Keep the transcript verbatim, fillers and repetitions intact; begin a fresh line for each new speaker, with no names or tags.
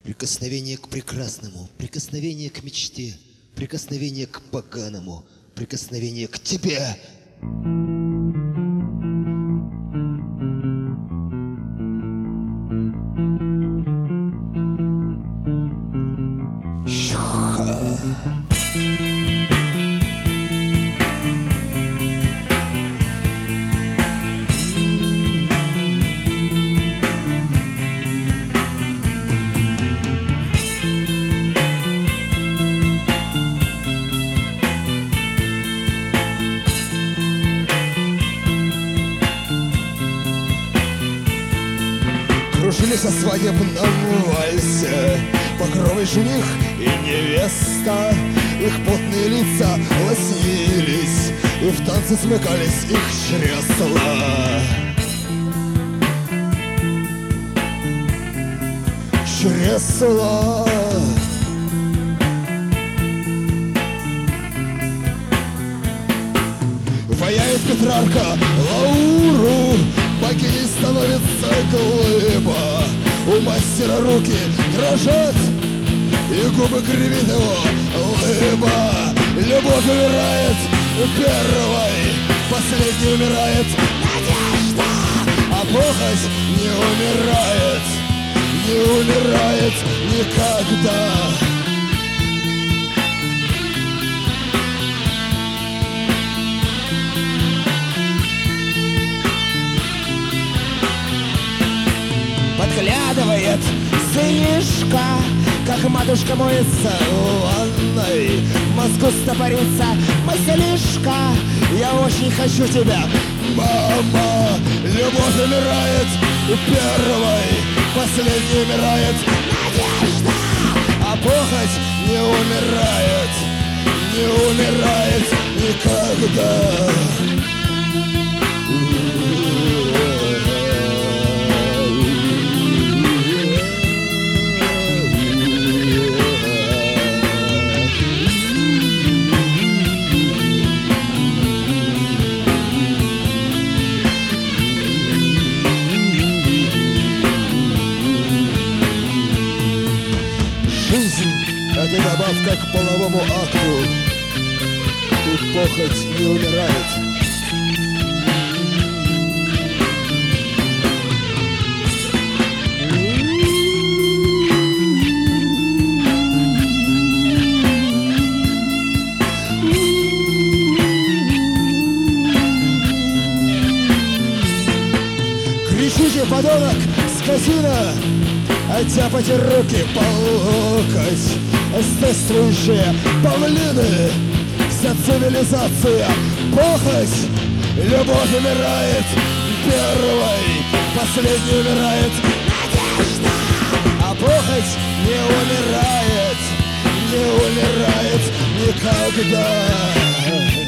Прикосновение к прекрасному, прикосновение к мечте, прикосновение к поганому, прикосновение к тебе. Кружились о свадебном вальсе багровый жених и невеста. Их потные лица лоснились, и в танце смыкались их чресла. Чресла. Ваяет Петрарка Лауру, богиней становится глыба. У мастера руки дрожат, и губы кривит его улыба. Любовь умирает первой, последней умирает надежда. А похоть не умирает, не умирает никогда. Подглядывает сынишка, как матушка моется в ванной. В мозгу стопорится мыслишка: я очень хочу тебя, мама. Любовь умирает первой, последней умирает надежда. А похоть не умирает, не умирает никогда. Это добавка к половому акту. Тут похоть не умирает. Кричите, подонок, скотина, оттяпайте руки по локоть. Здравствующие павлины, вся цивилизация похоть. Любовь умирает первой, последней умирает надежда. А похоть не умирает, не умирает никогда.